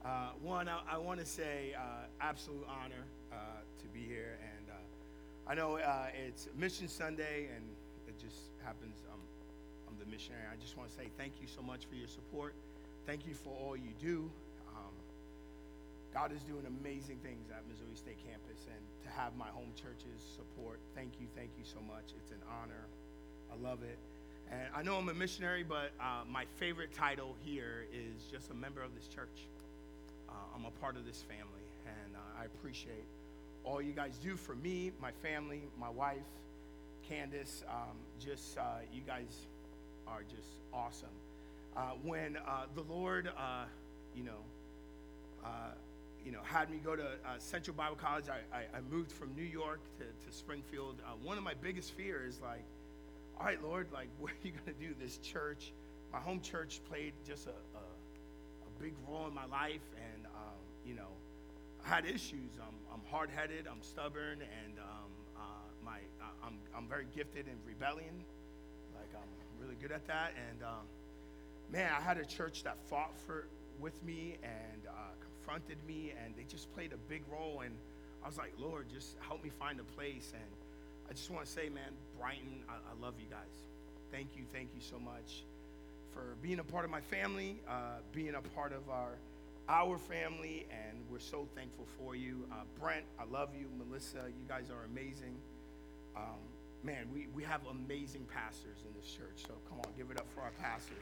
I want to say absolute honor to be here, and I know it's Mission Sunday, and it just happens I'm the missionary. I just want to say thank you so much for your support. Thank you for all you do. Um, God is doing amazing things at Missouri State Campus, and to have my home church's support, thank you so much. It's an honor. I love it. And I know I'm a missionary, but my favorite title here is just a member of this church. I'm a part of this family, and I appreciate all you guys do for me, my family, my wife, Candace. You guys are just awesome. When the Lord, had me go to Central Bible College, I moved from New York to Springfield. One of my biggest fears is like, all right, Lord, like, what are you going to do? This church, my home church played just a big role in my life, and I had issues. I'm hard-headed, I'm stubborn, and I'm very gifted in rebellion. Like, I'm really good at that. And man, I had a church that fought with me and confronted me, and they just played a big role. And I was like, Lord, just help me find a place. And I just want to say, man, Brighton, I love you guys. Thank you so much for being a part of my family, being a part of our family, and we're so thankful for you. Brent, I love you. Melissa, you guys are amazing. Man, we have amazing pastors in this church, so come on, give it up for our pastors.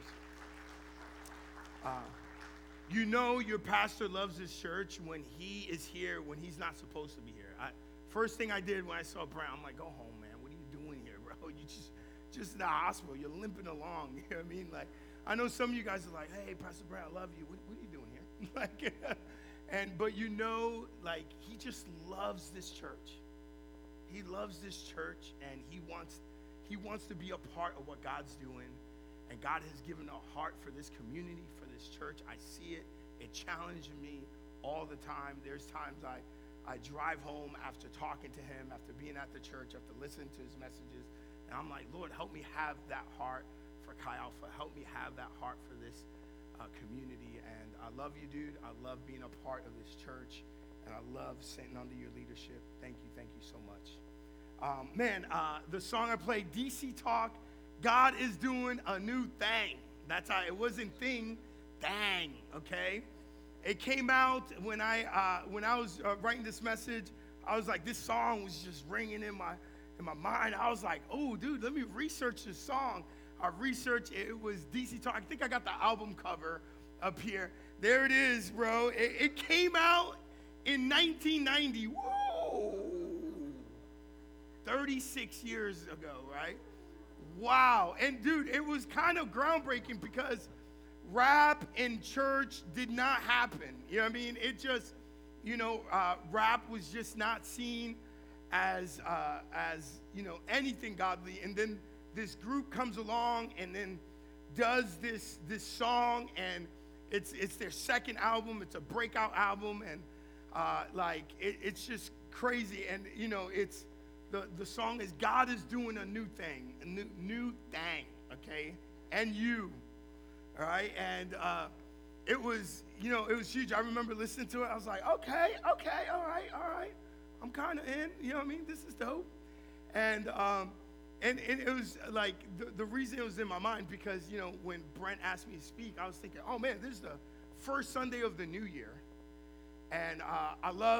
Your pastor loves this church when he is here, when he's not supposed to be here. First thing I did when I saw Brent, I'm like, go home, man. What are you doing here, bro? You just in the hospital. You're limping along. You know what I mean? Like, I know some of you guys are like, hey, Pastor Brent, I love you. What are you doing here? But he just loves this church. He loves this church, and he wants to be a part of what God's doing. And God has given a heart for this community, for this church. I see it. It challenges me all the time. There's times I drive home after talking to him, after being at the church, after listening to his messages, and I'm like, Lord, help me have that heart for Chi Alpha. Help me have that heart for this community. And I love you, dude. I love being a part of this church, and I love sitting under your leadership. Thank you so much. The song I played, DC Talk, God is doing a new thing. That's how it wasn't thing, dang, okay? It came out when I was writing this message. I was like, this song was just ringing in my mind. I was like, oh, dude, let me research this song. I researched it. It was DC Talk. I think I got the album cover up here. There it is, bro. It came out in 1990. Whoa! 36 years ago, right? Wow. And, dude, it was kind of groundbreaking because rap in church did not happen. You know what I mean? It just, rap was just not seen as anything godly. And then this group comes along and then does this song, and it's their second album. It's a breakout album, and it's just crazy. And it's the song is God is doing a new thing, a new thing, okay? And you, all right? And it was huge. I remember listening to it. I was like, okay, all right. I'm kind of in. You know what I mean? This is dope. And it was like the reason it was in my mind because when Brent asked me to speak, I was thinking, oh man, this is the first Sunday of the new year, and I love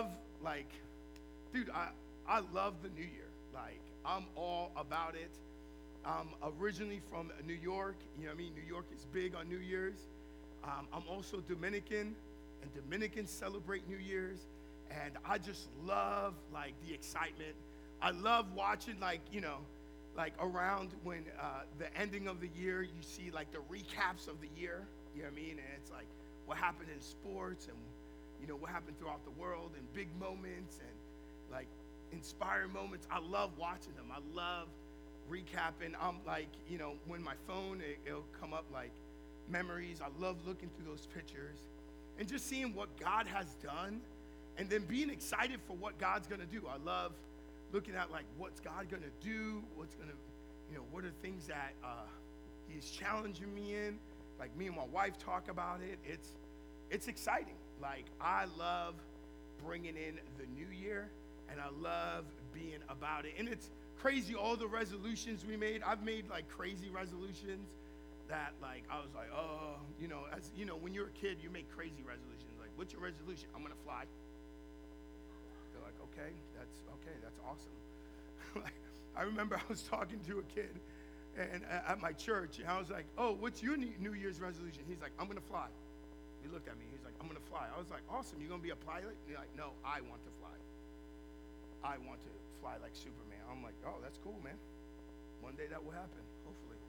I love the new year. Like, I'm all about it. I'm originally from New York. You know what I mean? New York is big on New Year's. I'm also Dominican, and Dominicans celebrate New Year's. And I just love, the excitement. I love watching, around when the ending of the year, you see, the recaps of the year. You know what I mean? And it's, what happened in sports and, what happened throughout the world and big moments and, inspiring moments. I love watching them. I love recapping. I'm when my phone, it'll come up, memories. I love looking through those pictures and just seeing what God has done, and then being excited for what God's going to do. I love looking at, what's God going to do, what's going to, what are things that he's challenging me in. Me and my wife talk about it. it's exciting. Like, I love bringing in the new year, and I love being about it. And it's crazy, all the resolutions we made. I've made like crazy resolutions that like I was like, oh, as you know, when you're a kid, you make crazy resolutions. Like, what's your resolution? I'm gonna fly. They're like, okay, that's awesome. Like, I remember I was talking to a kid and at my church, and I was like, oh, what's your New Year's resolution? He's like, I'm gonna fly. He looked at me. He's like, I'm gonna fly. I was like, awesome. You're gonna be a pilot? And he's like, no, I want to fly. I want to fly like Superman. I'm like, oh, that's cool, man. One day that will happen, hopefully.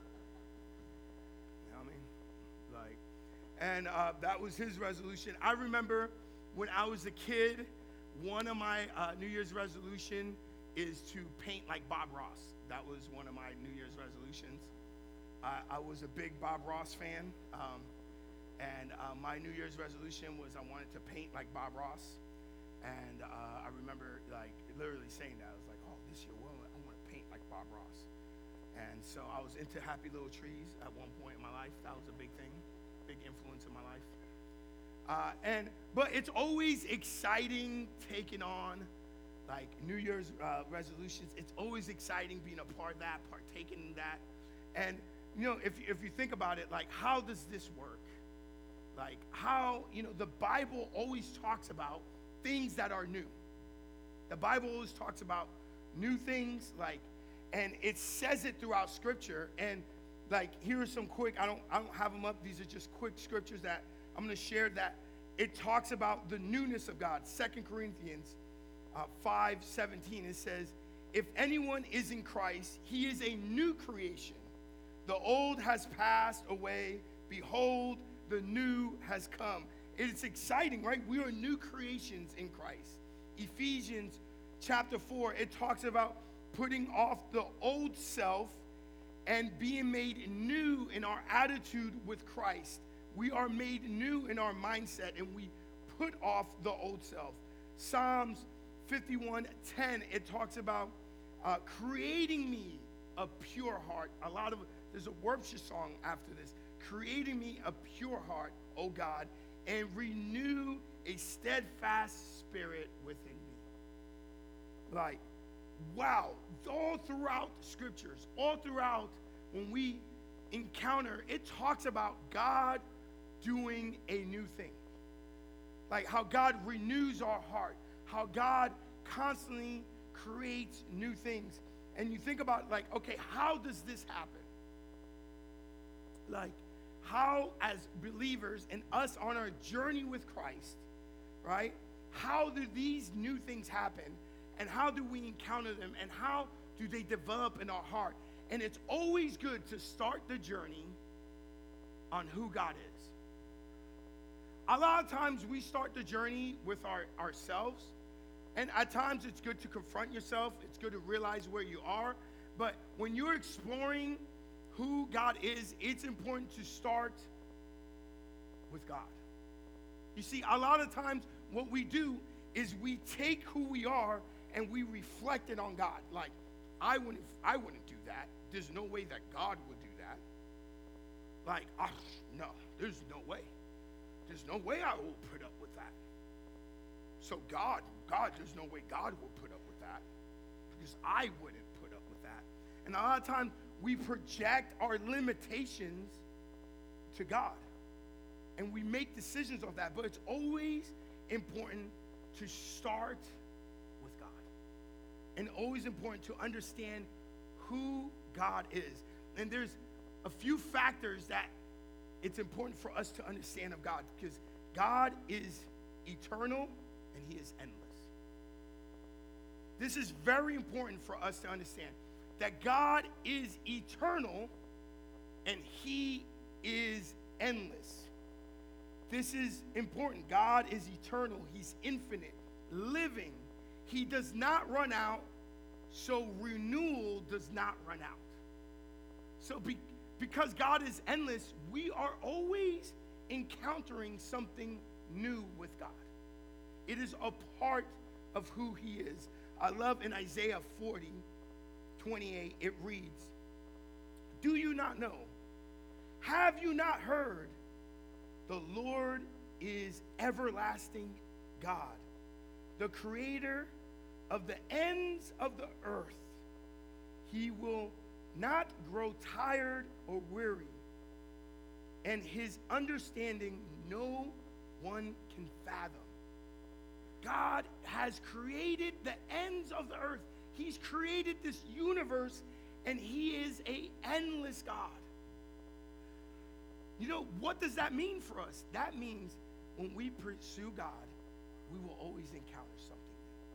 You know what I mean? Like, and that was his resolution. I remember when I was a kid, one of my New Year's resolution is to paint like Bob Ross. That was one of my New Year's resolutions. I was a big Bob Ross fan. And my New Year's resolution was I wanted to paint like Bob Ross. And I remember like literally saying that. I was like, oh, this year, well, I want to paint like Bob Ross. And so I was into Happy Little Trees at one point in my life. That was a big thing, big influence in my life. But it's always exciting taking on like New Year's resolutions. It's always exciting being a part of that, partaking in that. And if you think about it, like, how does this work? Like, how, the Bible always talks about things that are new. The Bible always talks about new things, like, and it says it throughout Scripture. And like, here are some quick, I don't have them up. These are just quick scriptures that I'm going to share that it talks about the newness of God. 2 Corinthians 5:17, it says, if anyone is in Christ, he is a new creation. The old has passed away. Behold, the new has come. It's exciting, right? We are new creations in Christ. Ephesians chapter 4, it talks about putting off the old self and being made new in our attitude with Christ. We are made new in our mindset, and we put off the old self. Psalms 51:10, it talks about creating me a pure heart. There's a worship song after this. Creating me a pure heart, O God, and renew a steadfast spirit within me. Like, wow, all throughout the scriptures, all throughout when we encounter, it talks about God doing a new thing. Like how God renews our heart, how God constantly creates new things. And you think about, like, okay, how does this happen? Like, how as believers and us on our journey with Christ, right? How do these new things happen? And how do we encounter them? And how do they develop in our heart? And it's always good to start the journey on who God is. A lot of times we start the journey with ourselves. And at times it's good to confront yourself. It's good to realize where you are. But when you're exploring who God is, it's important to start with God. You see, a lot of times what we do is we take who we are and we reflect it on God. Like, I wouldn't do that. There's no way that God would do that. Like, no, there's no way. There's no way I will put up with that. So God, there's no way God will put up with that, because I wouldn't put up with that. And a lot of times we project our limitations to God, and we make decisions of that. But it's always important to start with God, and always important to understand who God is. And there's a few factors that it's important for us to understand of God, because God is eternal and he is endless. This is very important for us to understand, that God is eternal and he is endless. This is important. God is eternal. He's infinite, living. He does not run out, so renewal does not run out. So because God is endless, we are always encountering something new with God. It is a part of who he is. I love in Isaiah 40:28, it reads, "Do you not know? Have you not heard? The Lord is everlasting God, the creator of the ends of the earth. He will not grow tired or weary, and his understanding no one can fathom. God has created the ends of the earth. He's created this universe, and he is an endless God. You know, what does that mean for us? That means when we pursue God, we will always encounter something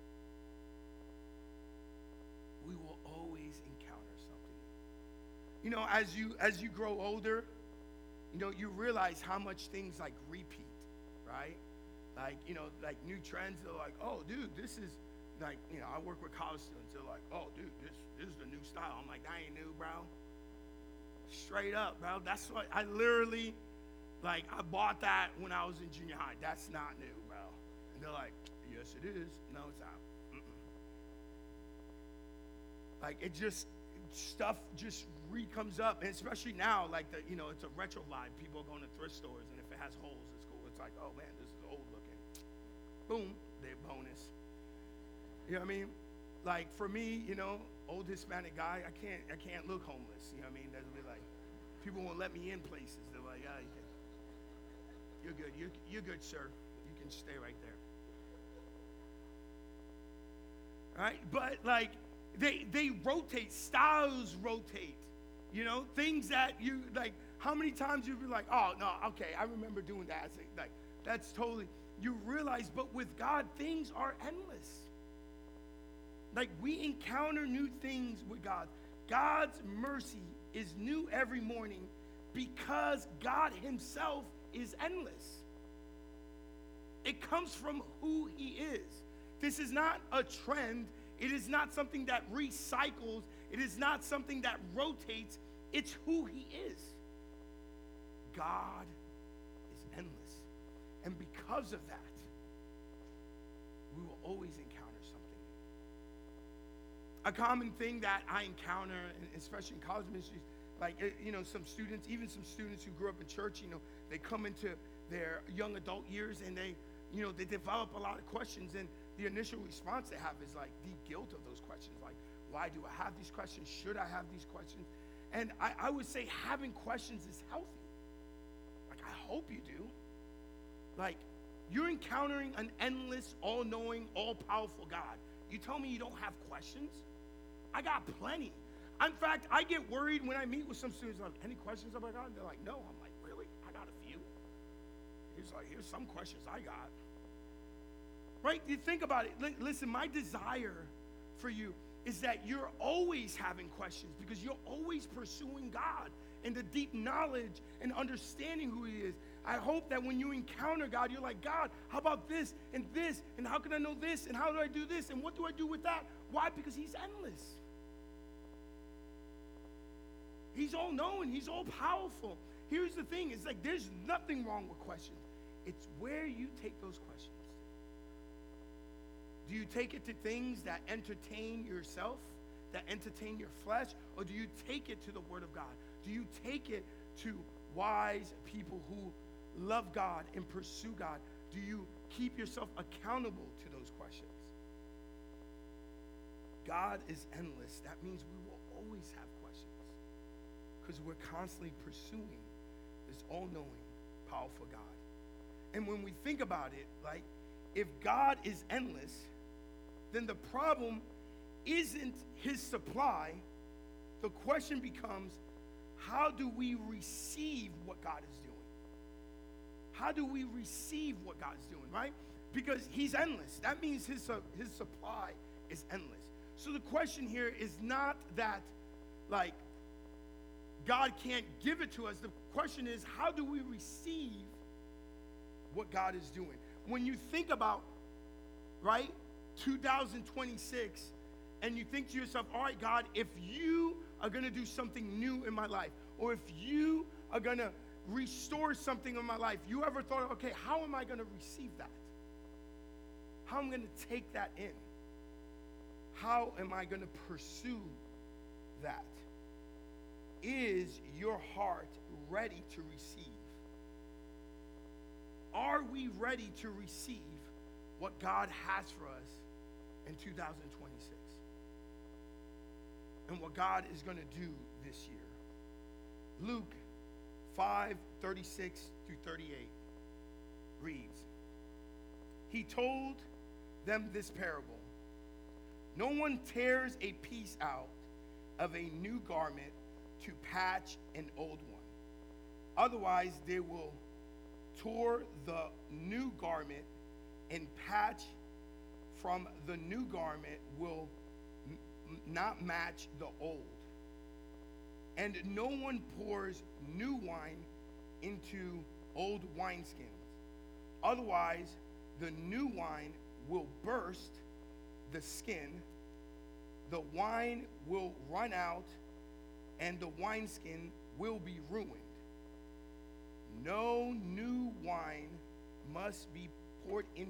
new. We will always encounter something new. You know, as you grow older, you know, you realize how much things like repeat, right? Like, you know, like new trends, they're like, oh, dude, this is like, you know, I work with college students. They're like, oh, dude, this is the new style. I'm like, that ain't new, bro. Straight up, bro. That's what I literally, like, I bought that when I was in junior high. That's not new, bro. And they're like, yes, it is. No, it's not. Like, it just, stuff just comes up. And especially now, like, you know, it's a retro vibe. People are going to thrift stores, and if it has holes, it's cool. It's like, oh, man, this is old looking. Boom, they're bonus. You know what I mean? Like, for me, you know, old Hispanic guy, I can't look homeless. You know what I mean? That'll be like, people won't let me in places. They're like, yeah, you're good. You're good, sir. You can stay right there. All right? But, like, they rotate. Styles rotate. You know? Things that you, like, how many times you've been like, oh, no, okay, I remember doing that. Like, that's totally, you realize, but with God, things are endless. Like, we encounter new things with God. God's mercy is new every morning because God himself is endless. It comes from who he is. This is not a trend. It is not something that recycles. It is not something that rotates. It's who he is. God is endless. And because of that, we will always encounter something. A common thing that I encounter, especially in college ministries, like, you know, some students, even some students who grew up in church, you know, they come into their young adult years and they, you know, they develop a lot of questions, and the initial response they have is like deep guilt of those questions. Like, why do I have these questions? Should I have these questions? And I would say having questions is healthy. Like, I hope you do. Like, you're encountering an endless, all-knowing, all-powerful God. You tell me you don't have questions? I got plenty. In fact, I get worried when I meet with some students, like, any questions about God? They're like, no. I'm like, really? I got a few. Here's some questions I got. Right? You think about it. Listen, my desire for you is that you're always having questions because you're always pursuing God and the deep knowledge and understanding who he is. I hope that when you encounter God, you're like, God, how about this, and how can I know this, and how do I do this, and what do I do with that? Why? Because he's endless. He's all-knowing. He's all-powerful. Here's the thing. It's like there's nothing wrong with questions. It's where you take those questions. Do you take it to things that entertain yourself, that entertain your flesh, or do you take it to the Word of God? Do you take it to wise people who love God and pursue God? Do you keep yourself accountable to those questions? God is endless. That means we will always have questions because we're constantly pursuing this all-knowing, powerful God. And when we think about it, like, if God is endless, then the problem isn't his supply. The question becomes, how do we receive what God is doing? How do we receive what God is doing, right? Because he's endless. That means his supply is endless. So the question here is not that, like, God can't give it to us. The question is, how do we receive what God is doing? When you think about, right, 2026, and you think to yourself, all right, God, if you are going to do something new in my life, or if you are going to restore something in my life, you ever thought, okay, how am I going to receive that? How am I going to take that in? How am I going to pursue that? Is your heart ready to receive? are we ready to receive what God has for us in 2026? And what God is going to do this year. Luke 5:36 through 38 reads, he told them this parable. No one tears a piece out of a new garment to patch an old one. Otherwise, they will tear the new garment, and patch from the new garment will not match the old. And no one pours new wine into old wineskins. Otherwise, the new wine will burst the skin, the wine will run out, and the wineskin will be ruined. No new wine must be poured into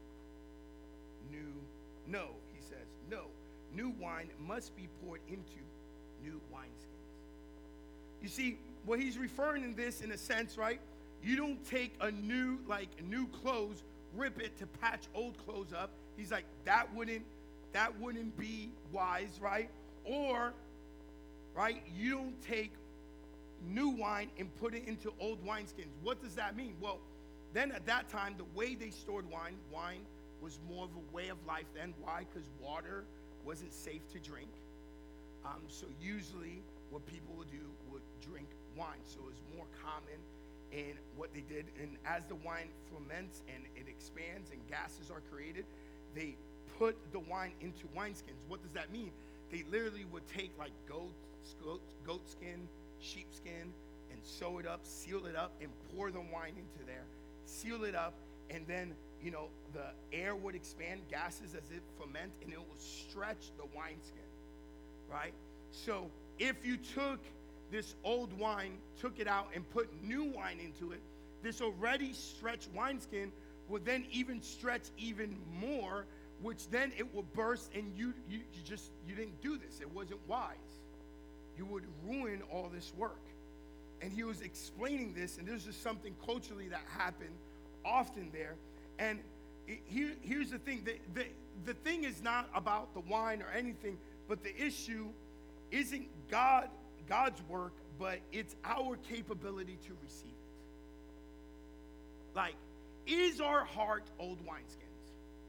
new wine must be poured into new wineskins. You see, what he's referring in this, in a sense, right? You don't take a new clothes, rip it to patch old clothes up. He's like, that wouldn't be wise, right? Or, right, you don't take new wine and put it into old wineskins. What does that mean? Well, then at that time, the way they stored wine was more of a way of life then. Why? Because water wasn't safe to drink. So usually what people would do would drink wine. So it was more common in what they did. And as the wine ferments and it expands and gases are created, they put the wine into wineskins. What does that mean? They literally would take like goat skin, sheepskin, and sew it up, seal it up, and pour the wine into there, seal it up, and then, the air would expand, gases as it ferment, and it will stretch the wineskin, right? So if you took this old wine, took it out, and put new wine into it, this already stretched wineskin will then even stretch even more, which then it will burst, and you didn't do this. It wasn't wise. You would ruin all this work. And he was explaining this, and this is something culturally that happened often there. And here's the thing. The thing is not about the wine or anything, but the issue isn't God's work, but it's our capability to receive it. Like, is our heart old wineskins?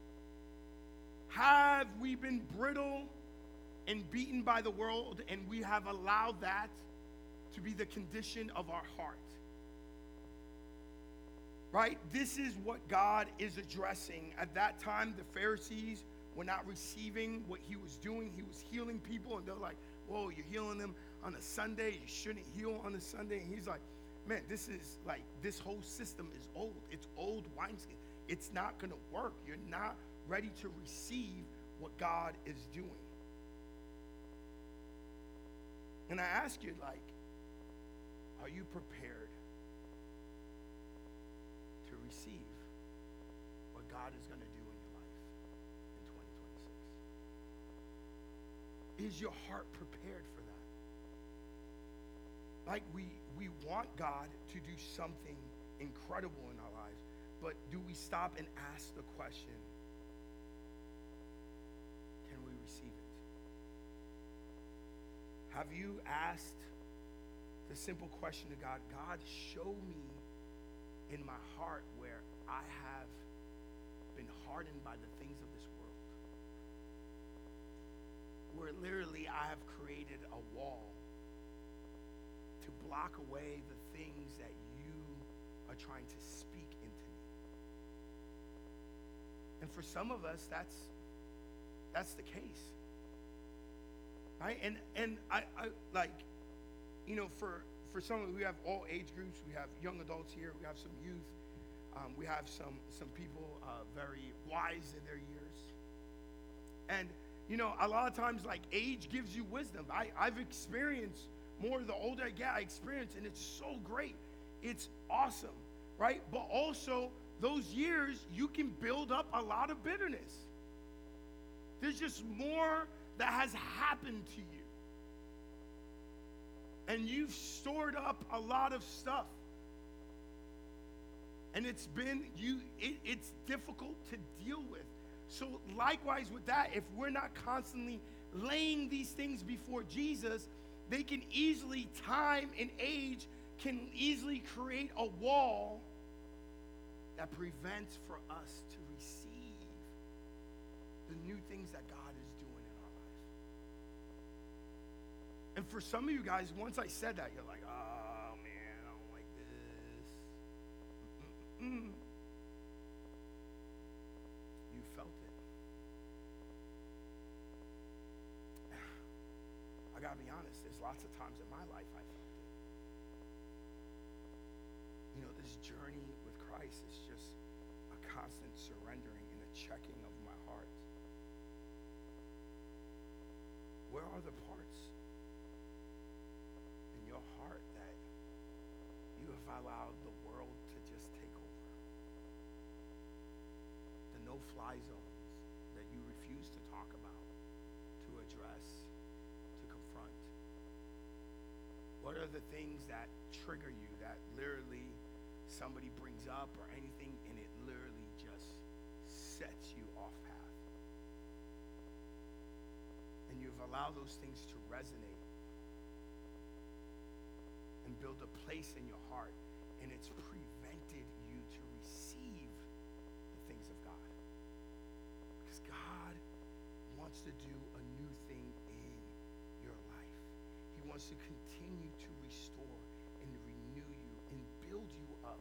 Have we been brittle and beaten by the world, and we have allowed that to be the condition of our heart? Right? This is what God is addressing. At that time, the Pharisees were not receiving what he was doing. He was healing people, and they're like, whoa, you're healing them on a Sunday. You shouldn't heal on a Sunday. And he's like, man, this whole system is old. It's old wineskin. It's not going to work. You're not ready to receive what God is doing. And I ask you, are you prepared to receive what God is going to do in your life in 2026? Is your heart prepared for that? We want God to do something incredible in our lives, but do we stop and ask the question, can we receive it? Have you asked the simple question to God, God, show me in my heart where I have been hardened by the things of this world, where literally I have created a wall to block away the things that you are trying to speak into me. And for some of us, that's the case. Right? And I for some of us, we have all age groups. We have young adults here. We have some youth. We have some people very wise in their years. And, a lot of times, age gives you wisdom. I've experienced more the older I get, I experience, and it's so great. It's awesome, right? But also, those years, you can build up a lot of bitterness. There's just more that has happened to you. And you've stored up a lot of stuff. And it's difficult to deal with. So likewise with that, if we're not constantly laying these things before Jesus, they can easily, time and age can easily create a wall that prevents for us to receive the new things that God is doing in our life. And for some of you guys, once I said that, you're like, oh man, I don't like this. You felt it. I gotta be honest, there's lots of times in my life I felt it. You know, this journey with Christ is just a constant surrendering and a checking of my heart. Where are the parts in your heart that you have allowed the world to just take over? The no-fly zones that you refuse to talk about, to address, to confront. What are the things that trigger you, that literally somebody brings up or anything and it literally just sets you off path? And you've allowed those things to resonate and build a place in your heart, and it's prevented you to receive the things of God. Because God wants to do a new thing in your life. He wants to continue to restore and renew you and build you up.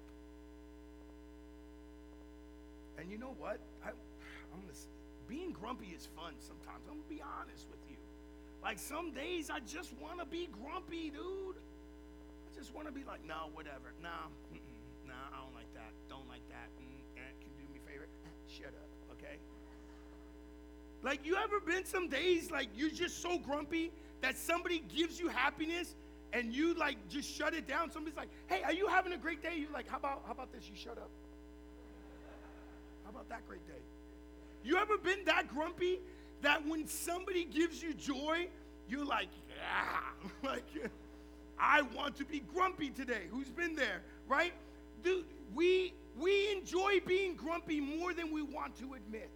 And you know what? Being grumpy is fun sometimes. I'm gonna be honest with you. Like some days I just want to be grumpy, dude. I just want to be like, no, whatever. Nah, I don't like that. Don't like that. Can you do me a favor? Shut up, okay? Like, you ever been some days like you're just so grumpy that somebody gives you happiness and you like just shut it down? Somebody's like, hey, are you having a great day? You're like, how about this? You shut up. How about that great day? You ever been that grumpy that when somebody gives you joy, you're like, yeah, like, I want to be grumpy today. Who's been there, right? Dude, we enjoy being grumpy more than we want to admit.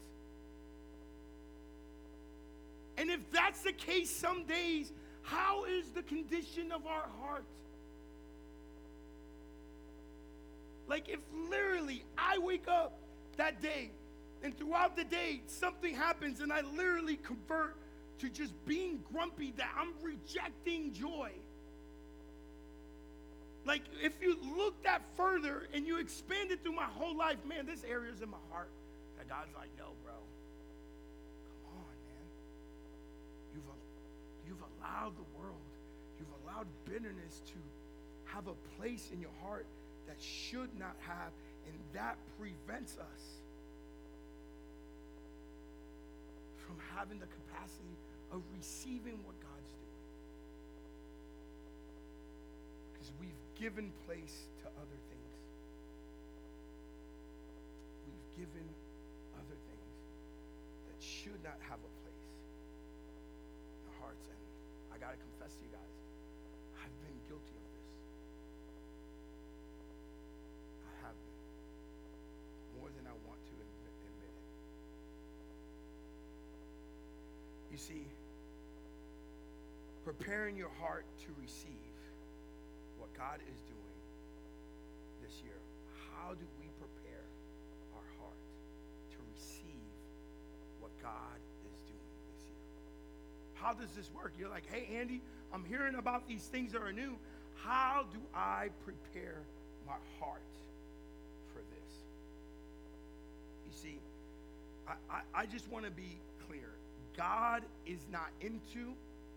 And if that's the case some days, how is the condition of our heart? Like if literally I wake up that day and throughout the day something happens and I literally convert to just being grumpy, that I'm rejecting joy. Like if you look that further and you expand it through my whole life, man, this area's in my heart that God's like, yo, bro, come on, man. You've allowed the world, you've allowed bitterness to have a place in your heart that should not have, and that prevents us from having the capacity of receiving what God's doing. Because we've given place to other things. We've given other things that should not have a place in our hearts. And I got to confess to you guys, I've been guilty of this. I have been. More than I want to admit it. You see, preparing your heart to receive what God is doing this year. How do we prepare our heart to receive what God is doing this year? How does this work? You're like, hey, Andy, I'm hearing about these things that are new. How do I prepare my heart for this? You see, I just want to be clear. God is not into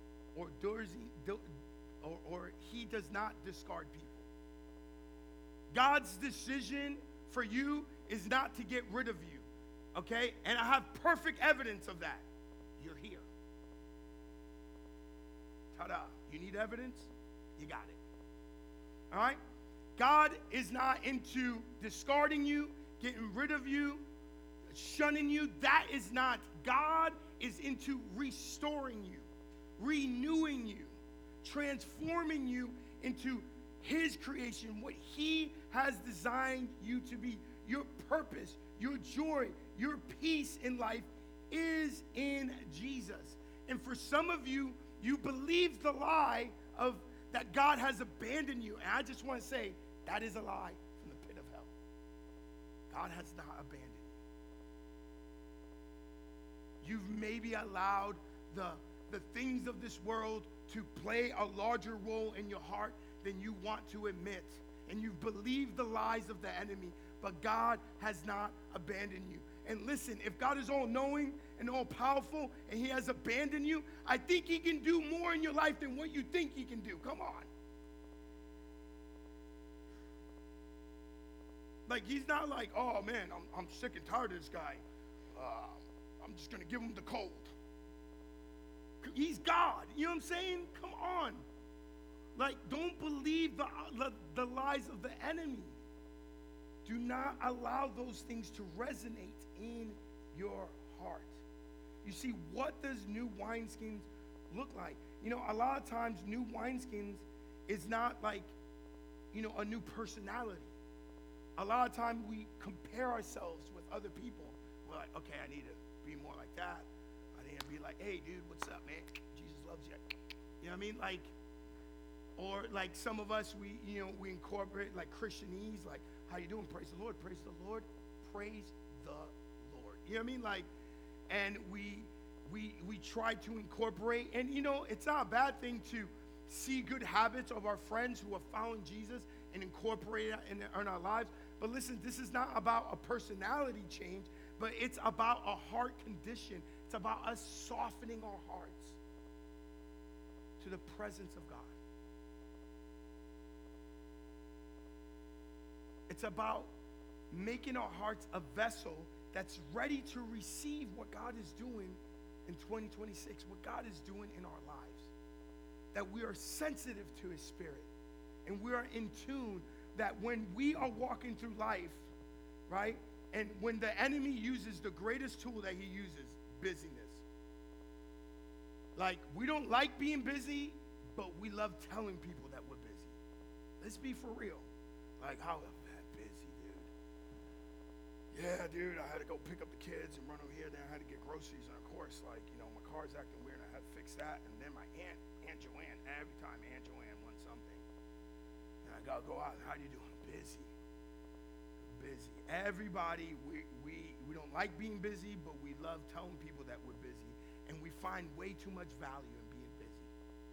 or he does not discard people. God's decision for you is not to get rid of you, okay? And I have perfect evidence of that. You're here. Ta-da. You need evidence? You got it. All right? God is not into discarding you, getting rid of you, shunning you. That is not. God is into restoring you, renewing you, transforming you into his creation, what he has designed you to be. Your purpose, your joy, your peace in life is in Jesus. And for some of you, you believe the lie of that God has abandoned you. And I just want to say, that is a lie from the pit of hell. God has not abandoned you. You've maybe allowed the things of this world to play a larger role in your heart than you want to admit. And you've believed the lies of the enemy, but God has not abandoned you. And listen, if God is all-knowing and all-powerful and he has abandoned you, I think he can do more in your life than what you think he can do. Come on. Like, he's not like, oh, man, I'm sick and tired of this guy. I'm just going to give him the cold. He's God. You know what I'm saying? Come on. Like, don't believe the lies of the enemy. Do not allow those things to resonate in your heart. You see, what does new wineskins look like? You know, a lot of times new wineskins is not like, you know, a new personality. A lot of times we compare ourselves with other people. We're like, okay, I need to be more like that. I need to be like, hey, dude, what's up, man? Jesus loves you. You know what I mean? Like, or like some of us, we incorporate like Christianese, like, how you doing? Praise the Lord, praise the Lord, praise the Lord. You know what I mean? Like, and we try to incorporate, and you know, it's not a bad thing to see good habits of our friends who are following Jesus and incorporate it in our lives. But listen, this is not about a personality change, but it's about a heart condition. It's about us softening our hearts to the presence of God. It's about making our hearts a vessel that's ready to receive what God is doing in 2026, what God is doing in our lives. That we are sensitive to his spirit and we are in tune, that when we are walking through life, right, and when the enemy uses the greatest tool that he uses, busyness. Like, we don't like being busy, but we love telling people that we're busy. Let's be for real. Like, how busy, dude. Yeah, dude, I had to go pick up the kids and run over here. Then I had to get groceries. And of course, like, you know, my car's acting weird. And I had to fix that. And then my Aunt Joanne, every time Aunt Joanne wants something, and I got to go out. How you doing? Busy. Everybody, we don't like being busy, but we love telling people that we're busy. And we find way too much value in being busy,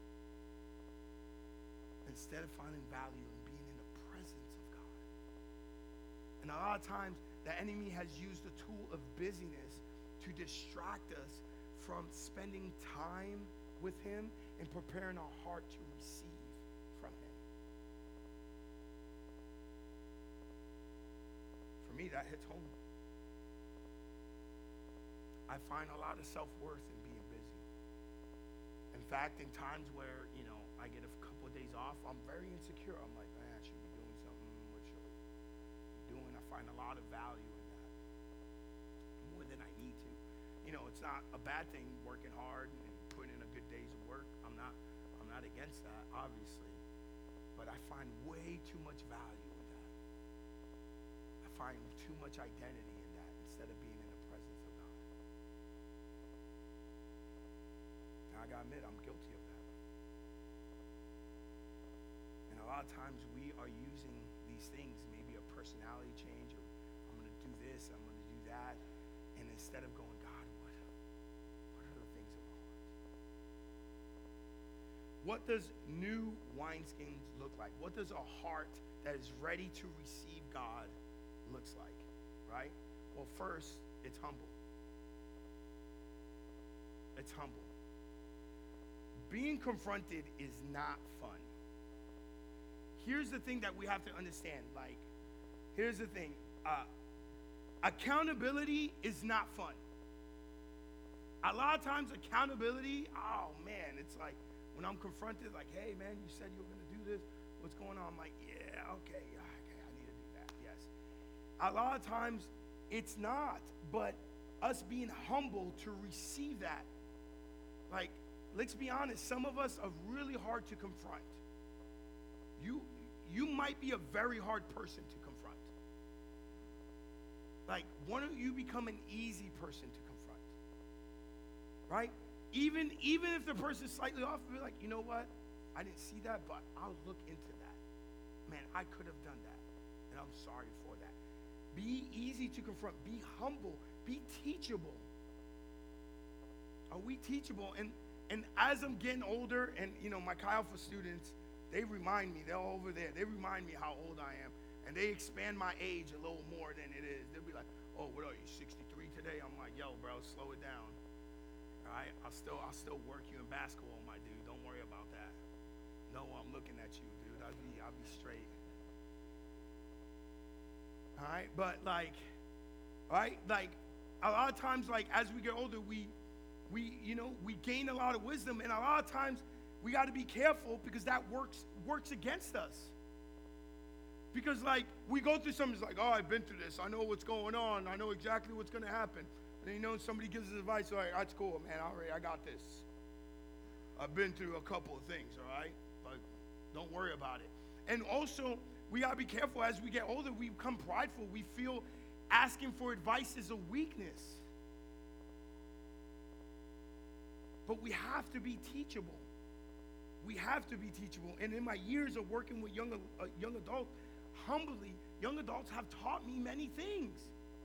instead of finding value in being in the presence of God. And a lot of times, the enemy has used the tool of busyness to distract us from spending time with him and preparing our heart to receive from him. For me, that hits home. I find a lot of self-worth in being busy. In fact, in times where, you know, I get a couple of days off, I'm very insecure. I'm like, man, I should be doing something. What should I be doing? I find a lot of value in that, more than I need to. You know, it's not a bad thing working hard and putting in a good days of work. I'm not against that, obviously. But I find way too much value in that. I find too much identity in that instead of being in the presence of God. Now, I gotta admit, I'm guilty of that. And a lot of times we are using these things, maybe a personality change, or I'm gonna do this, I'm gonna do that, and instead of going, God, what are the things of my heart? What does new wineskins look like? What does a heart that is ready to receive God looks like, right? Well, first, it's humble. It's humble. Being confronted is not fun. Here's the thing that we have to understand. Like, here's the thing. Accountability is not fun. A lot of times, accountability, oh man, it's like when I'm confronted, like, hey man, you said you were going to do this. What's going on? I'm like, yeah, okay, I need to do that. Yes. A lot of times, it's not, but us being humble to receive that. Like, let's be honest, some of us are really hard to confront. You you might be a very hard person to confront. Like, why don't you become an easy person to confront? Right? Even if the person's slightly off, be like, you know what? I didn't see that, but I'll look into that. Man, I could have done that, and I'm sorry for that. Be easy to confront. Be humble. Be teachable. Are we teachable? And as I'm getting older, and my Chi Alpha students, they remind me, they're all over there, they remind me how old I am, and they expand my age a little more than it is. They'll be like, oh, what are you, 63 today? I'm like, yo, bro, slow it down. All right, I'll still work you in basketball, my dude. Don't worry about that. No, I'm looking at you, dude. I'll be straight. All right, but like a lot of times, like as we get older, we gain a lot of wisdom, and a lot of times we got to be careful because that works against us. Because like we go through something, it's like, oh, I've been through this. I know what's going on. I know exactly what's going to happen. And somebody gives us advice, all right, that's cool, man. I got this. I've been through a couple of things, all right? But don't worry about it. And also, we got to be careful as we get older. We become prideful. We feel asking for advice is a weakness. But we have to be teachable. We have to be teachable. And in my years of working with young adults, humbly, young adults have taught me many things.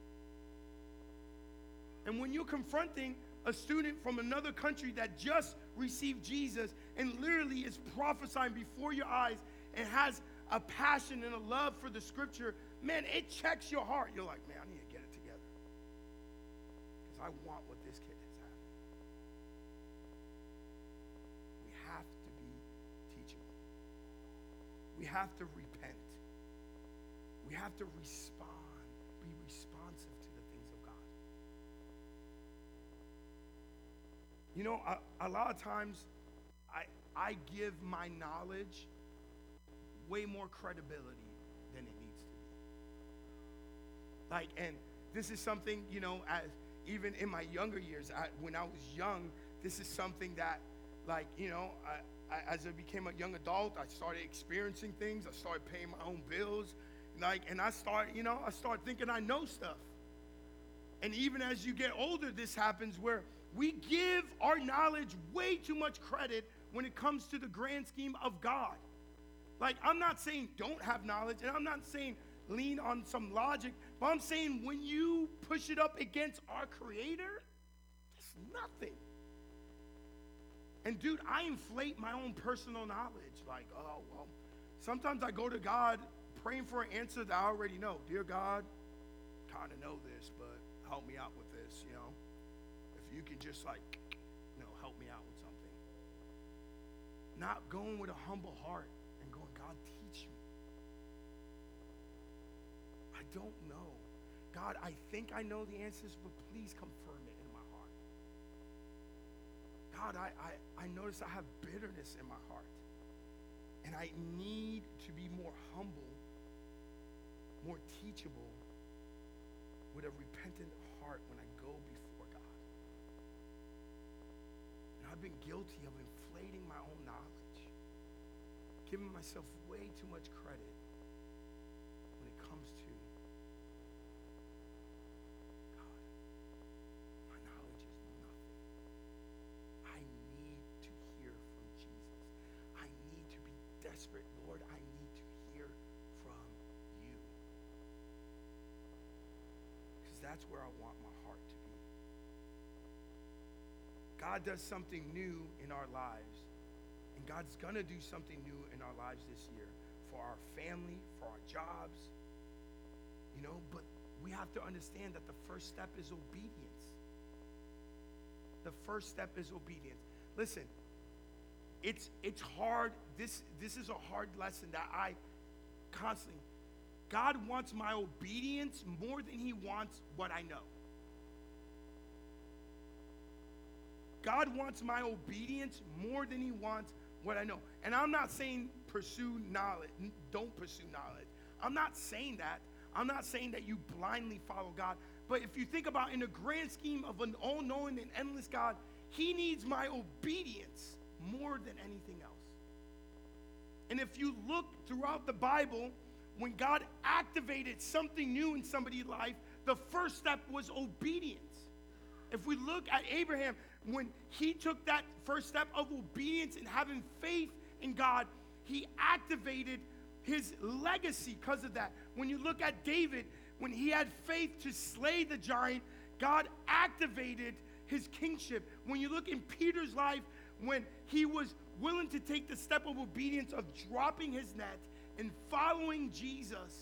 And when you're confronting a student from another country that just received Jesus and literally is prophesying before your eyes and has a passion and a love for the scripture, man, it checks your heart. You're like, man, I need to get it together. Because I want what this kid is having. We have to be teachable. We have to repent. We have to respond, be responsive to the things of God. A lot of times I give my knowledge way more credibility than it needs to be. Like, and this is something, as even in my younger years, when I was young, this is something that, like, as I became a young adult, I started experiencing things. I started paying my own bills. And I start thinking I know stuff. And even as you get older, this happens where we give our knowledge way too much credit when it comes to the grand scheme of God. Like, I'm not saying don't have knowledge, and I'm not saying lean on some logic, but I'm saying when you push it up against our Creator, it's nothing. And dude, I inflate my own personal knowledge. Like, oh, well, sometimes I go to God praying for an answer that I already know. Dear God, kind of know this, but help me out with this, If you can just help me out with something. Not going with a humble heart and going, God, teach me. I don't know. God, I think I know the answers, but please confirm it in my heart. God, I notice I have bitterness in my heart. And I need to be more humble, more teachable, with a repentant heart when I go before God. And I've been guilty of inflating my own knowledge, giving myself way too much credit when it comes to God. My knowledge is nothing. I need to hear from Jesus. I need to be desperate. Lord, I need to hear from you. Because that's where I want my heart to be. God does something new in our lives. And God's going to do something new in our lives this year for our family, for our jobs. But we have to understand that the first step is obedience. The first step is obedience. Listen, it's hard. This is a hard lesson that I constantly, God wants my obedience more than he wants what I know. God wants my obedience more than he wants what I know. And I'm not saying pursue knowledge. Don't pursue knowledge. I'm not saying that. I'm not saying that you blindly follow God. But if you think about in the grand scheme of an all-knowing and endless God, he needs my obedience more than anything else. And if you look throughout the Bible, when God activated something new in somebody's life, the first step was obedience. If we look at Abraham, when he took that first step of obedience and having faith in God, he activated his legacy because of that. When you look at David, when he had faith to slay the giant, God activated his kingship. When you look in Peter's life, when he was willing to take the step of obedience of dropping his net and following Jesus.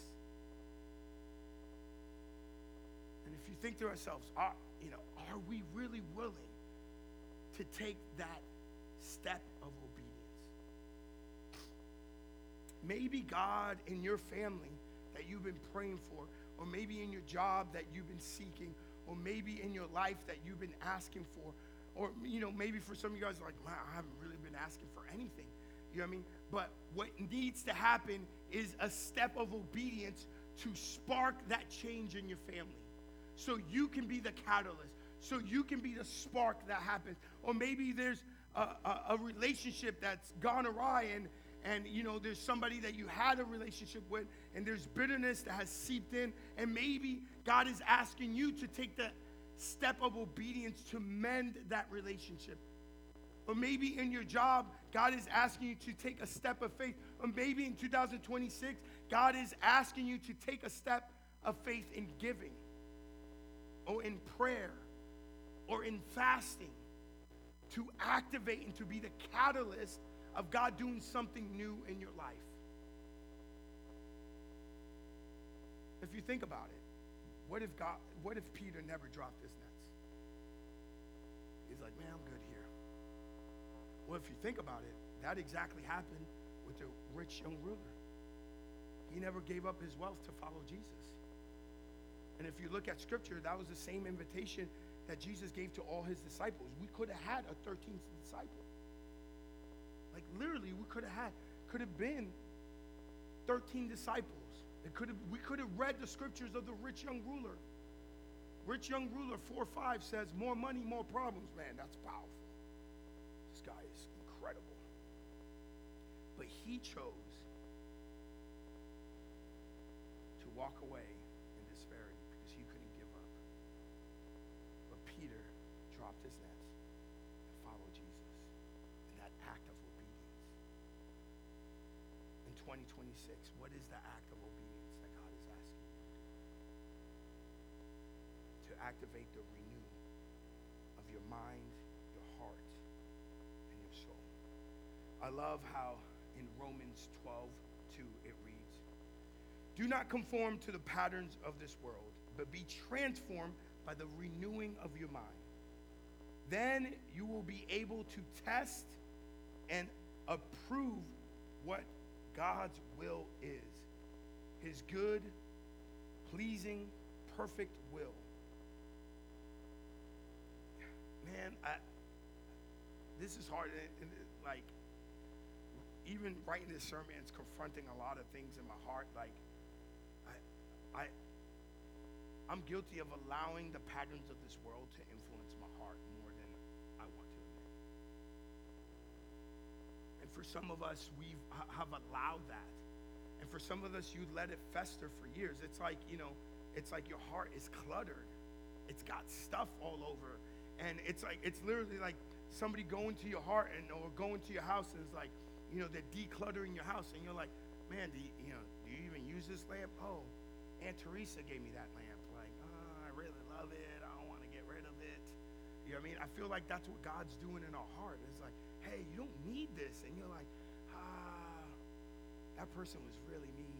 And if you think to ourselves, are we really willing to take that step of obedience? Maybe God in your family that you've been praying for, or maybe in your job that you've been seeking, or maybe in your life that you've been asking for, or maybe for some of you guys like, man, I haven't really been asking for anything. You know what I mean? But what needs to happen is a step of obedience to spark that change in your family, so you can be the catalyst, so you can be the spark that happens. Or maybe there's a relationship that's gone awry, and there's somebody that you had a relationship with, and there's bitterness that has seeped in, and maybe God is asking you to take the step of obedience to mend that relationship. Or maybe in your job, God is asking you to take a step of faith. Or maybe in 2026, God is asking you to take a step of faith in giving, or in prayer, or in fasting, to activate and to be the catalyst of God doing something new in your life. If you think about it, what if Peter never dropped his nets? He's like, man, I'm good here. Well, if you think about it, that exactly happened with the rich young ruler. He never gave up his wealth to follow Jesus. And if you look at scripture, that was the same invitation that Jesus gave to all his disciples. We could have had a 13th disciple. Like literally, we could have been 13 disciples. We could have read the scriptures of the rich young ruler. Rich young ruler 4:5 says, more money, more problems. Man, that's powerful. This guy is incredible. But he chose to walk away in disparity because he couldn't give up. But Peter dropped his nets and followed Jesus in that act of obedience. In 2026, what is the act of obedience that God is asking you to do? To activate the renew of your mind, your heart, and your soul. I love how in Romans 12:2 it reads, do not conform to the patterns of this world, but be transformed by the renewing of your mind. Then you will be able to test and approve what God's will is, his good, pleasing, perfect will. Man, this is hard. Like, even writing this sermon, it's confronting a lot of things in my heart. Like, I'm guilty of allowing the patterns of this world to influence my heart more than I want to admit. And for some of us, we have allowed that. And for some of us, you let it fester for years. It's like, it's like your heart is cluttered. It's got stuff all over. And it's literally like somebody going to your heart or going to your house and it's like, they're decluttering your house. And you're like, man, do you even use this lamp? Oh, Aunt Teresa gave me that lamp. Like, I really love it. I don't want to get rid of it. You know what I mean? I feel like that's what God's doing in our heart. It's like, hey, you don't need this. And you're like, that person was really mean.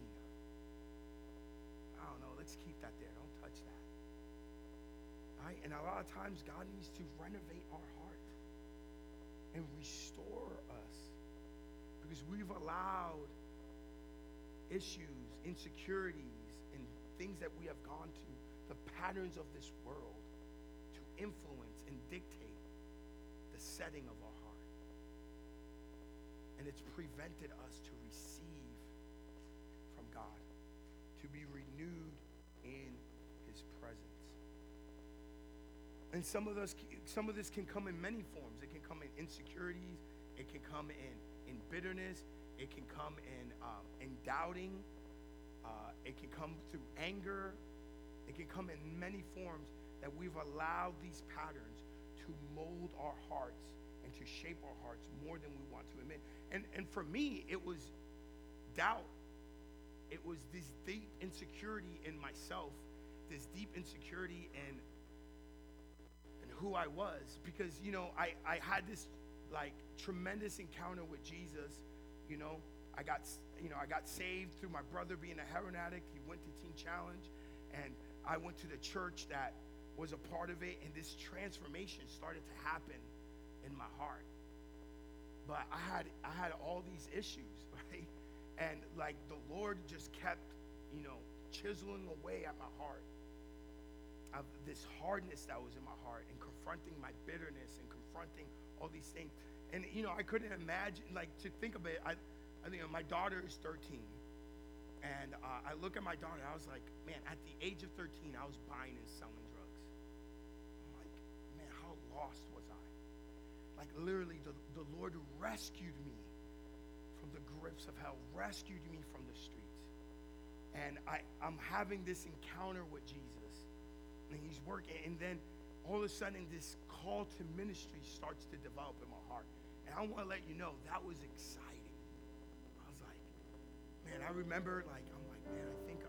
I don't know. Let's keep that there. Don't touch that. Right? And a lot of times God needs to renovate our heart and restore us because we've allowed issues, insecurities, and things that we have gone to, the patterns of this world, to influence and dictate the setting of our heart. And it's prevented us to receive from God, to be renewed in his presence. And some of this can come in many forms. It can come in insecurities. It can come in bitterness. It can come in doubting. It can come through anger. It can come in many forms that we've allowed these patterns to mold our hearts and to shape our hearts more than we want to admit. And for me, it was doubt. It was this deep insecurity in myself, this deep insecurity in who I was. Because, you know, I had this like tremendous encounter with Jesus. You know, I got saved through my brother being a heroin addict. He went to Teen Challenge, and I went to the church that was a part of it, and this transformation started to happen in my heart. But I had all these issues, right? And like the Lord just kept, you know, chiseling away at my heart of this hardness that was in my heart, and confronting my bitterness and confronting all these things. And, you know, I couldn't imagine, like, to think of it. I think my daughter is 13. And I look at my daughter, I was like, man, at the age of 13, I was buying and selling drugs. I'm like, man, how lost was I? Like, literally, the Lord rescued me from the grips of hell, rescued me from the streets. And I'm having this encounter with Jesus, and he's working. And then all of a sudden, this call to ministry starts to develop in my heart. And I want to let you know, that was exciting. I was like, man, I remember, like, I'm like, man, I think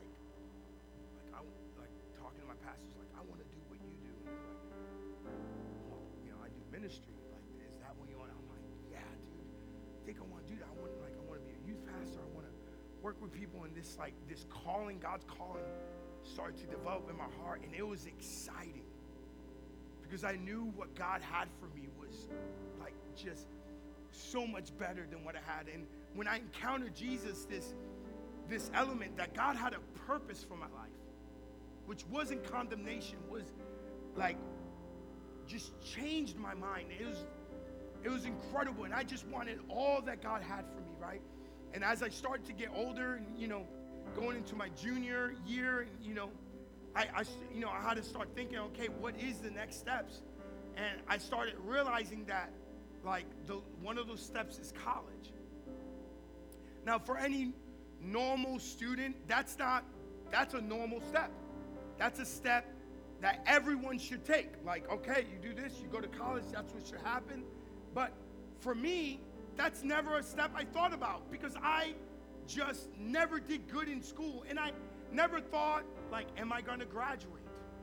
I'm like talking to my pastors, like, I want to do what you do. And he's like, well, you know, I do ministry. Like, is that what you want? I'm like, yeah, dude, I think I want to do that. I want to be a youth pastor. I want to work with people, and this calling, God's calling, started to develop in my heart, and it was exciting because I knew what God had for me was like just so much better than what I had. And when I encountered Jesus, this element that God had a purpose for my life, which wasn't condemnation, was like just changed my mind. It was incredible, and I just wanted all that God had for me, right? And as I started to get older, and, you know, going into my junior year, and, you know, I had to start thinking, okay, what is the next steps? And I started realizing that, like, one of those steps is college. Now, for any normal student, that's a normal step. That's a step that everyone should take. Like, okay, you do this, you go to college, that's what should happen. But for me, that's never a step I thought about, because I just never did good in school, and I never thought, like, am I going to graduate?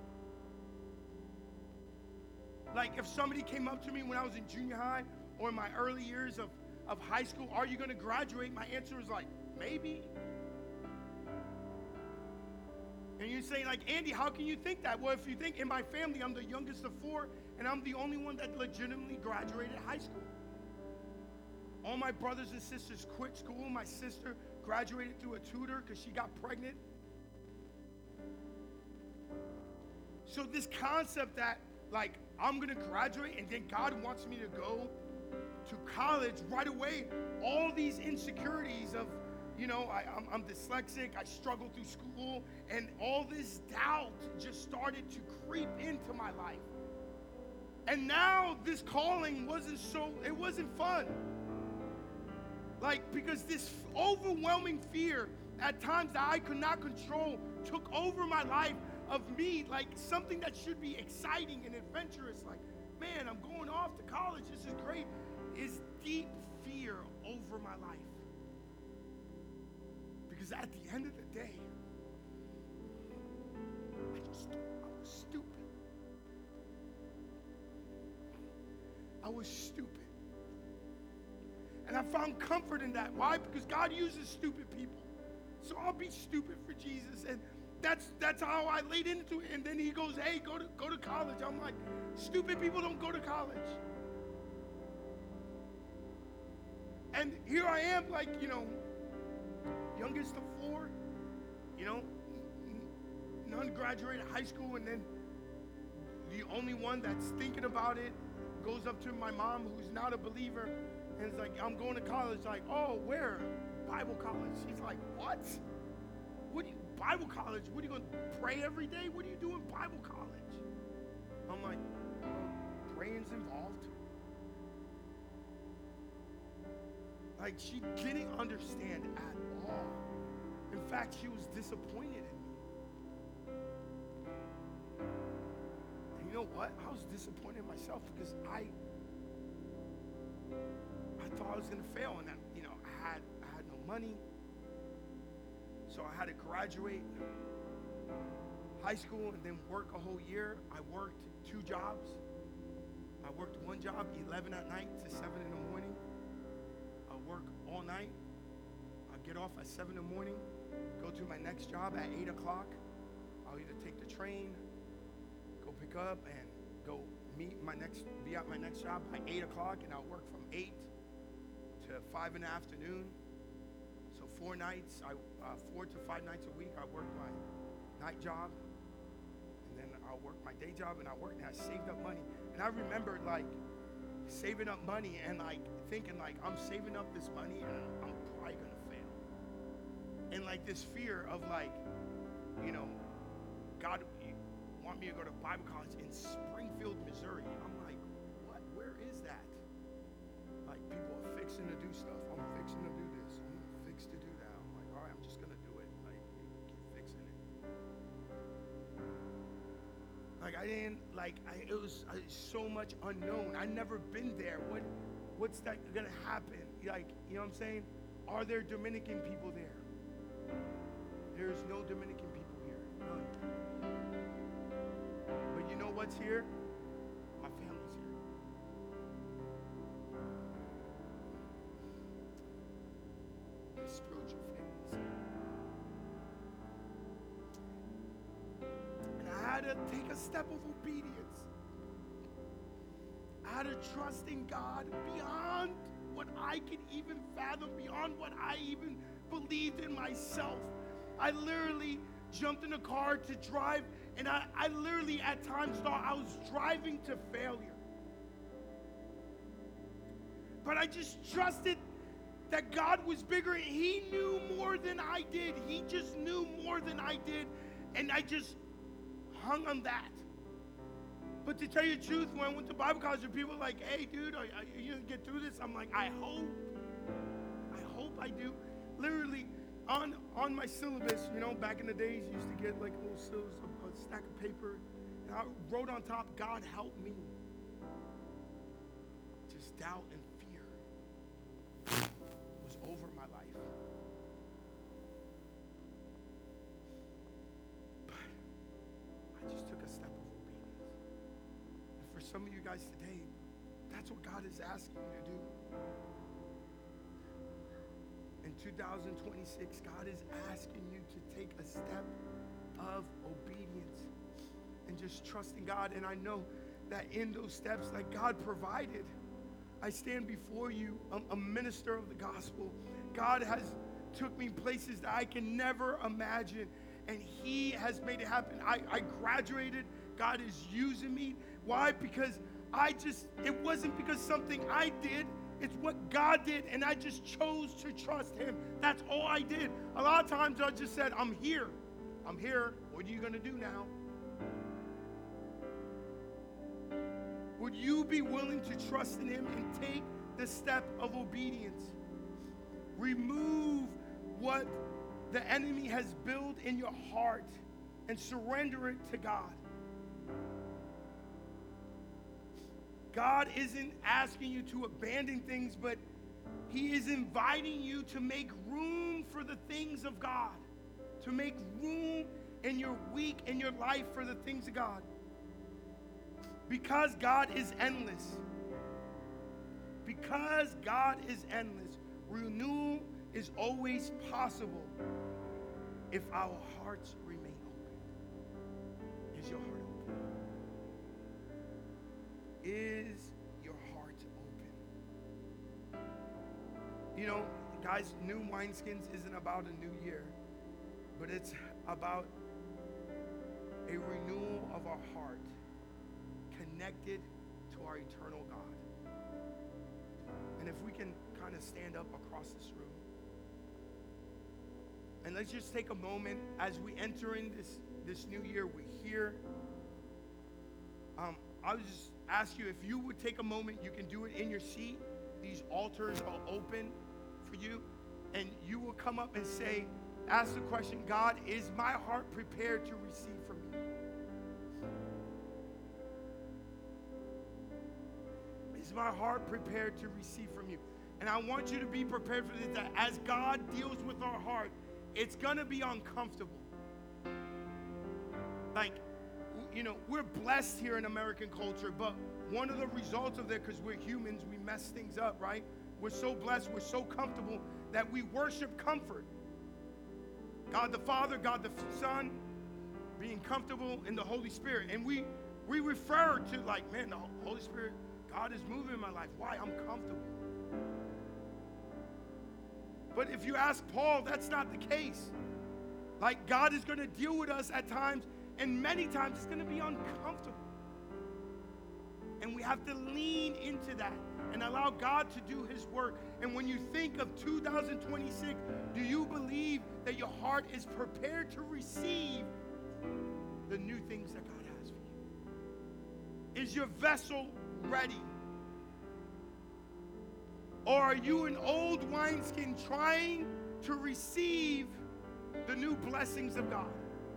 Like, if somebody came up to me when I was in junior high or in my early years of high school, are you going to graduate? My answer was like, maybe. And you say, like, Andy, how can you think that? Well, if you think in my family, I'm the youngest of 4, and I'm the only one that legitimately graduated high school. All my brothers and sisters quit school. My sister graduated through a tutor because she got pregnant. So this concept that, like, I'm going to graduate and then God wants me to go to college right away, all these insecurities of, you know, I'm dyslexic, I struggle through school, and all this doubt just started to creep into my life. And now this calling wasn't fun. Like, because this overwhelming fear at times that I could not control took over my life, of me, like something that should be exciting and adventurous. Like, man, I'm going off to college, this is great. Is deep fear over my life. Because at the end of the day, I was stupid. I was stupid. And I found comfort in that. Why? Because God uses stupid people. So I'll be stupid for Jesus. And that's how I laid into it. And then he goes, hey, go to college. I'm like, stupid people don't go to college. And here I am, like, you know, youngest of 4, you know, none graduated high school, and then the only one that's thinking about it goes up to my mom, who's not a believer, and is like, I'm going to college. Like, oh, where? Bible college. She's like, what? Bible college? What are you going to pray every day? What do you do in Bible college? I'm like, praying's involved. Like, she didn't understand at all. In fact, she was disappointed in me. And you know what? I was disappointed in myself because I thought I was going to fail, and I had no money. So I had to graduate high school and then work a whole year. I worked 2 jobs. I worked one job 11 at night to 7 in the morning. I work all night. I get off at 7 in the morning, go to my next job at 8 o'clock. I'll either take the train, go pick up, and go be at my next job by 8 o'clock, and I'll work from 8 to 5 in the afternoon. So 4 to 5 nights a week, I work my night job, and then I'll work my day job, and I saved up money. And I remember like saving up money and like thinking like, I'm saving up this money and I'm probably gonna fail. And like this fear of like, God, you want me to go to Bible college in Springfield, Missouri. I'm like, what? Where is that? Like, people are fixing to do stuff. I'm fixing to do this. I'm fixed to do that. I'm like, all right, I'm just gonna do it. Like, keep fixing it. Like, it was so much unknown. I never been there. What's that gonna happen? Like, you know what I'm saying? Are there Dominican people there? There's no Dominican people here. None. But you know what's here? My family's here. My spiritual family's here. And I had to take a step of obedience. I had to trust in God beyond what I could even fathom, beyond what I even believed in myself. I literally jumped in a car to drive, and I literally at times thought I was driving to failure. But I just trusted that God was bigger. He knew more than I did. He just knew more than I did, and I just hung on that. But to tell you the truth, when I went to Bible college, people were like, hey, dude, are you going to get through this? I'm like, I hope I do. Literally, on my syllabus, back in the days, you used to get like a little syllabus, a stack of paper, and I wrote on top, God help me. Just doubt and fear was over my life. But I just took a step of obedience. And for some of you guys today, that's what God is asking you to do. In 2026, God is asking you to take a step of obedience and just trusting God. And I know that in those steps, like God provided. I stand before you, a minister of the gospel. God has took me places that I can never imagine, and He has made it happen. I graduated. God is using me. Why? Because it wasn't because something I did. It's what God did, and I just chose to trust Him. That's all I did. A lot of times I just said, I'm here. I'm here. What are you going to do now? Would you be willing to trust in Him and take the step of obedience? Remove what the enemy has built in your heart and surrender it to God. God isn't asking you to abandon things, but He is inviting you to make room for the things of God, to make room in your week, in your life for the things of God. Because God is endless. Because God is endless, renewal is always possible if our hearts remain open. Is your heart open? Is your heart open? Guys, new wineskins isn't about a new year, but it's about a renewal of our heart connected to our eternal God. And if we can kind of stand up across this room, and let's just take a moment as we enter in this new year. We're here. I would just ask you if you would take a moment. You can do it in your seat. These altars are open. for you, and you will come up and say, ask the question, God, is my heart prepared to receive from you? Is my heart prepared to receive from you? And I want you to be prepared for this, that as God deals with our heart, it's gonna be uncomfortable. Like, you know, we're blessed here in American culture, but one of the results of that, because we're humans, we mess things up, right? We're so blessed, we're so comfortable that we worship comfort. God the Father, God the Son, being comfortable in the Holy Spirit. And we refer to, like, man, the Holy Spirit, God is moving in my life. Why? I'm comfortable. But if you ask Paul, that's not the case. Like, God is going to deal with us at times, and many times it's going to be uncomfortable. And we have to lean into that and allow God to do his work. And when you think of 2026, do you believe that your heart is prepared to receive the new things that God has for you? Is your vessel ready? Or are you an old wineskin trying to receive the new blessings of God?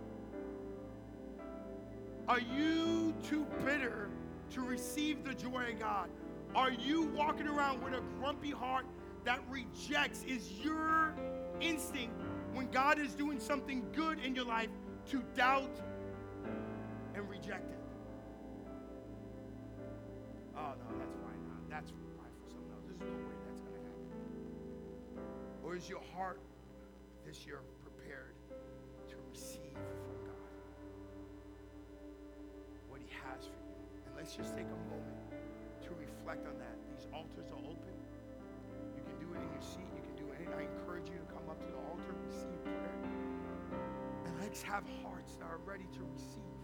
Are you too bitter to receive the joy of God? Are you walking around with a grumpy heart that rejects? Is your instinct when God is doing something good in your life to doubt and reject it? Oh, no, that's fine. That's fine for someone else. There's no way that's going to happen. Or is your heart this year prepared to receive from God what he has for you? And let's just take a moment to reflect on that. These altars are open. You can do it in your seat. You can do it. And I encourage you to come up to the altar, receive prayer. And let's have hearts that are ready to receive.